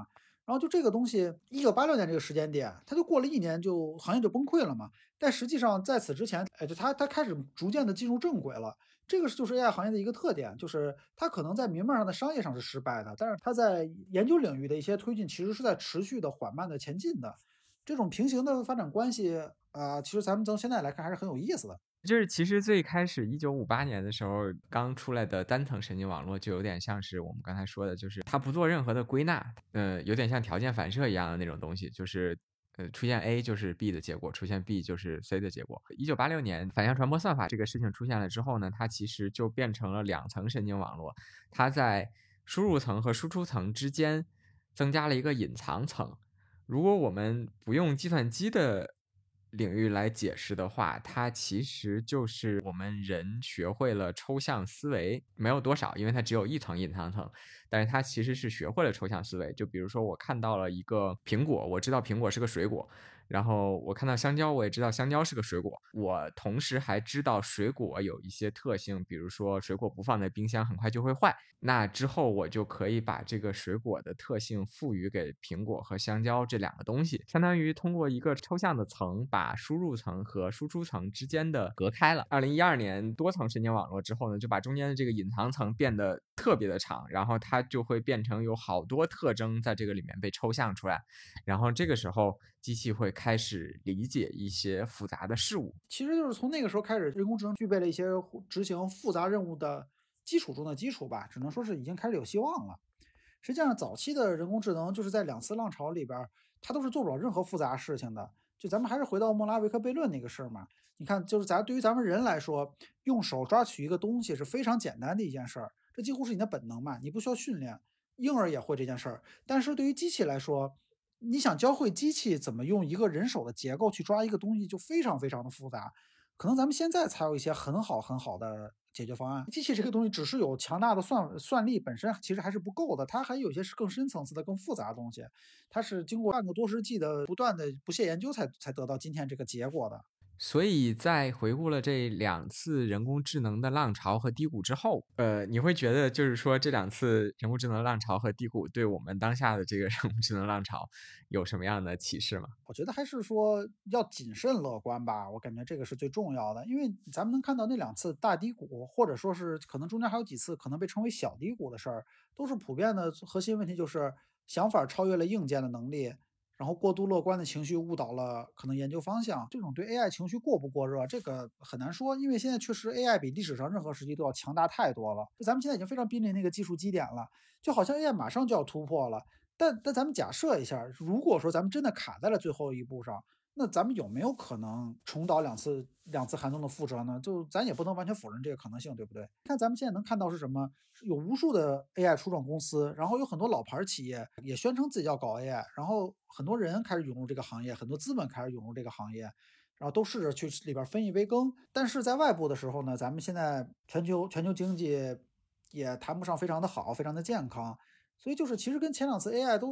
然后就这个东西，1986年这个时间点，它就过了1年就行业就崩溃了嘛。但实际上在此之前，就它开始逐渐的进入正轨了。这个就是 AI 行业的一个特点，就是它可能在明面上的商业上是失败的，但是它在研究领域的一些推进其实是在持续的缓慢的前进的。这种平行的发展关系，其实咱们从现在来看还是很有意思的。 就是其实最开始1958年的时候刚出来的单层神经网络就有点像是我们刚才说的，就是它不做任何的归纳，有点像条件反射一样的那种东西，就是出现 A 就是 B 的结果，出现 B 就是 C 的结果。1986年反向传播算法这个事情出现了之后呢，它其实就变成了2层神经网络，它在输入层和输出层之间增加了一个隐藏层。如果我们不用计算机的领域来解释的话，它其实就是我们人学会了抽象思维，没有多少，因为它只有一层隐藏层，但是它其实是学会了抽象思维。就比如说我看到了一个苹果，我知道苹果是个水果，然后我看到香蕉，我也知道香蕉是个水果。我同时还知道水果有一些特性，比如说水果不放在冰箱很快就会坏。那之后我就可以把这个水果的特性赋予给苹果和香蕉这2个东西，相当于通过一个抽象的层把输入层和输出层之间的隔开了。2012年多层神经网络之后呢，就把中间的这个隐藏层变得特别的长，然后它就会变成有好多特征在这个里面被抽象出来，然后这个时候机器会开始理解一些复杂的事物。 其实就是从那个时候开始，人工智能具备了一些执行复杂任务的基础中的基础吧，只能说是已经开始有希望了。实际上，早期的人工智能就是在2次浪潮里边，它都是做不了任何复杂事情的。就咱们还是回到莫拉维克悖论那个事儿嘛，你看，就是对于咱们人来说，用手抓取一个东西是非常简单的一件事儿，这几乎是你的本能嘛，你不需要训练，婴儿也会这件事儿。但是对于机器来说，你想教会机器怎么用一个人手的结构去抓一个东西，就非常非常的复杂。可能咱们现在才有一些很好很好的解决方案。机器这个东西只是有强大的算力本身其实还是不够的，它还有一些是更深层次的、更复杂的东西，它是经过半个多世纪的不断的不懈研究才得到今天这个结果的。 所以在回顾了这2次人工智能的浪潮和低谷之后，你会觉得就是说这2次人工智能浪潮和低谷对我们当下的这个人工智能浪潮有什么样的启示吗？ 我觉得还是说要谨慎乐观吧，我感觉这个是最重要的，因为咱们能看到那2次大低谷，或者说是可能中间还有几次可能被称为小低谷的事儿，都是普遍的核心问题，就是想法超越了硬件的能力，然后过度乐观的情绪误导了可能研究方向。这种对 AI 情绪过不过热，这个很难说，因为现在确实 AI 比历史上任何时期都要强大太多了，就咱们现在已经非常濒临那个技术基点了，就好像 AI 马上就要突破了。但咱们假设一下，如果说咱们真的卡在了最后一步上，那咱们有没有可能重蹈两次寒冬的覆辙呢？就咱也不能完全否认这个可能性，对不对？看咱们现在能看到是什么？有无数的 AI 初创公司，然后有很多老牌企业也宣称自己要搞 AI，然后很多人开始涌入这个行业，很多资本开始涌入这个行业，然后都试着去里边分一杯羹。但是在外部的时候呢，咱们现在全球经济也谈不上非常的好，非常的健康。所以就是其实跟前2次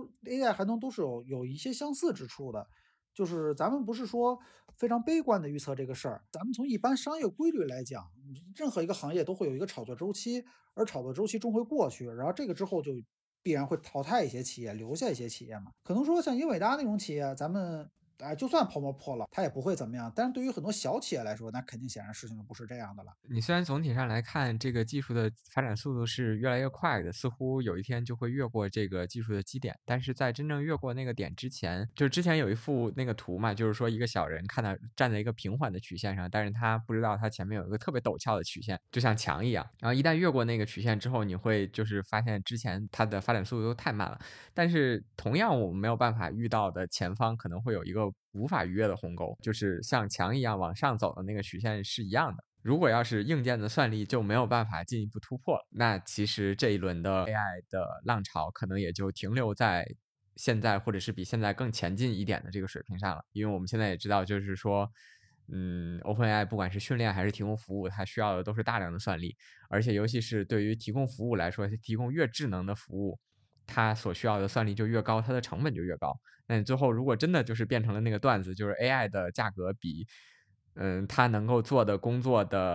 AI 寒冬都是有一些相似之处的，就是咱们不是说非常悲观的预测这个事儿，咱们从一般商业规律来讲，任何一个行业都会有一个炒作周期，而炒作周期终会过去，然后这个之后就必然会淘汰一些企业，留下一些企业嘛。可能说像英伟达那种企业，咱们就算泡沫破了，它也不会怎么样。但是对于很多小企业来说，那肯定显然事情就不是这样的了。 你虽然总体上来看，这个技术的发展速度是越来越快的，似乎有一天就会越过这个技术的基点，但是在真正越过那个点之前，就是之前有一幅那个图嘛，就是说一个小人看到站在一个平缓的曲线上，但是他不知道他前面有一个特别陡峭的曲线，就像墙一样。然后一旦越过那个曲线之后，你会就是发现之前它的发展速度都太慢了。但是同样我们没有办法遇到的前方可能会有一个无法逾越的鸿沟，就是像墙一样往上走的那个曲线是一样的。如果要是硬件的算力就没有办法进一步突破了，那其实这一轮的 AI 的浪潮可能也就停留在现在或者是比现在更前进一点的这个水平上了。因为我们现在也知道，就是说OpenAI 不管是训练还是提供服务，它需要的都是大量的算力，而且尤其是对于提供服务来说，提供越智能的服务，它所需要的算力就越高，它的成本就越高。那你最后如果真的就是变成了那个段子，就是 AI 的价格比它能够做的工作的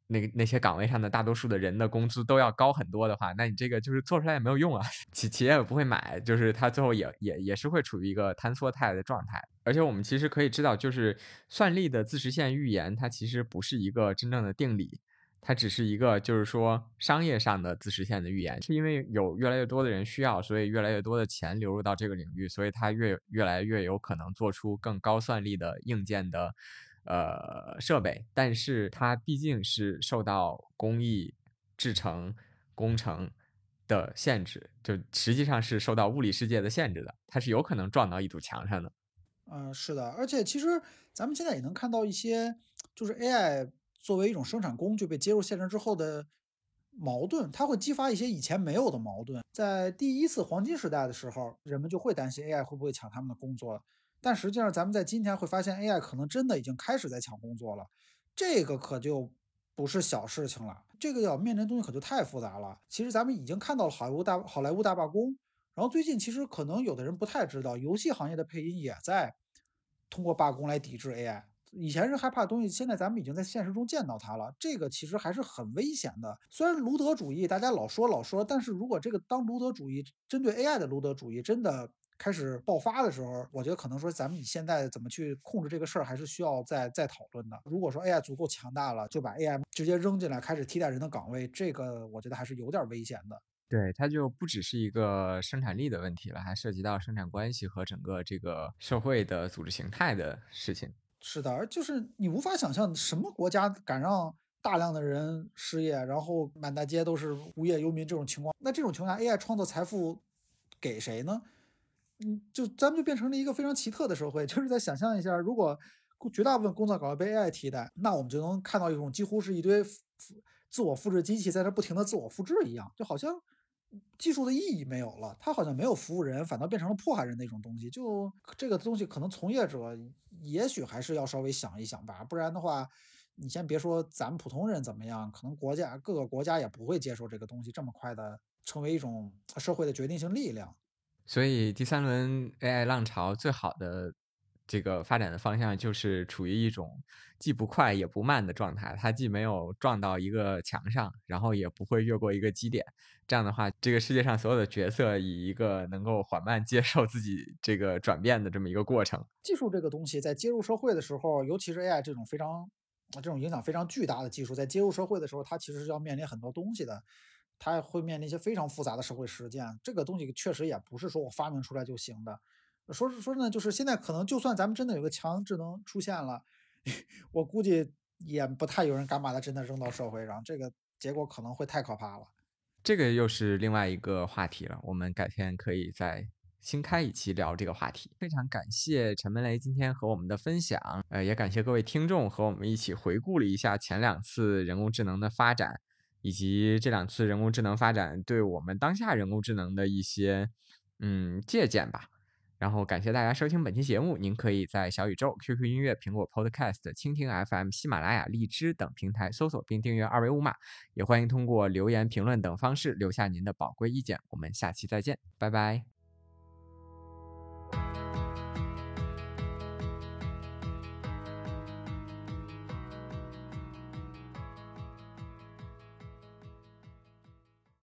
那些岗位上的大多数的人的工资都要高很多的话，那你这个就是做出来也没有用啊，企业也不会买，就是它最后也是会处于一个坍缩态的状态。而且我们其实可以知道，就是算力的自实现预言，它其实不是一个真正的定理，它只是一个就是说商业上的自实现的预言，是因为有越来越多的人需要，所以越来越多的钱流入到这个领域，所以它越来越有可能做出更高算力的硬件的设备，但是它毕竟是受到工艺、制成、工程的限制，就实际上是受到物理世界的限制的，它是有可能撞到一堵墙上的。 是的，而且其实咱们现在也能看到一些，就是 AI 作为一种生产工具被接入现实之后的矛盾，它会激发一些以前没有的矛盾。在第一次黄金时代的时候，人们就会担心 AI 会不会抢他们的工作，但实际上咱们在今天会发现 AI 可能真的已经开始在抢工作了，这个可就不是小事情了，这个要面临的东西可就太复杂了。其实咱们已经看到了好莱坞大罢工，然后最近其实可能有的人不太知道，游戏行业的配音也在通过罢工来抵制 AI。以前是害怕的东西，现在咱们已经在现实中见到它了。这个其实还是很危险的。虽然卢德主义大家老说，但是如果这个当卢德主义针对 AI 的卢德主义真的开始爆发的时候，我觉得可能说咱们以现在怎么去控制这个事儿，还是需要再讨论的。如果说 AI 足够强大了，就把 AI 直接扔进来，开始替代人的岗位，这个我觉得还是有点危险的。 对，它就不只是一个生产力的问题了，还涉及到生产关系和整个这个社会的组织形态的事情。 是的，而就是你无法想象什么国家敢让大量的人失业，然后满大街都是无业游民这种情况，那这种情况下 AI 创造财富给谁呢？就咱们就变成了一个非常奇特的社会，就是在想象一下，如果绝大部分工作岗位被 AI 替代，那我们就能看到一种几乎是一堆自我复制机器在这不停的自我复制一样，就好像技术的意义没有了，它好像没有服务人，反倒变成了迫害人的一种东西。就这个东西，可能从业者也许还是要稍微想一想吧，不然的话，你先别说咱们普通人怎么样，可能各个国家也不会接受这个东西这么快的成为一种社会的决定性力量。 所以第三轮 AI 浪潮最好的这个发展的方向就是处于一种既不快也不慢的状态，它既没有撞到一个墙上，然后也不会越过一个基点。这样的话，这个世界上所有的角色以一个能够缓慢接受自己这个转变的这么一个过程。 技术这个东西在接入社会的时候，尤其是 AI 这种影响非常巨大的技术，在接入社会的时候，它其实是要面临很多东西的，它会面临一些非常复杂的社会实践。这个东西确实也不是说我发明出来就行的。说呢，就是现在可能就算咱们真的有个强智能出现了，我估计也不太有人敢把它真的扔到社会上，这个结果可能会太可怕了。 这个又是另外一个话题了，我们改天可以再新开一期聊这个话题。非常感谢陈文雷今天和我们的分享，也感谢各位听众和我们一起回顾了一下前2次人工智能的发展，以及这2次人工智能发展对我们当下人工智能的一些借鉴吧。然后感谢大家收听本期节目，您可以在小宇宙、QQ 音乐、苹果 Podcast、蜻蜓 FM、喜马拉雅、荔枝等平台搜索并订阅2维5码，也欢迎通过留言、评论等方式留下您的宝贵意见。我们下期再见，拜拜。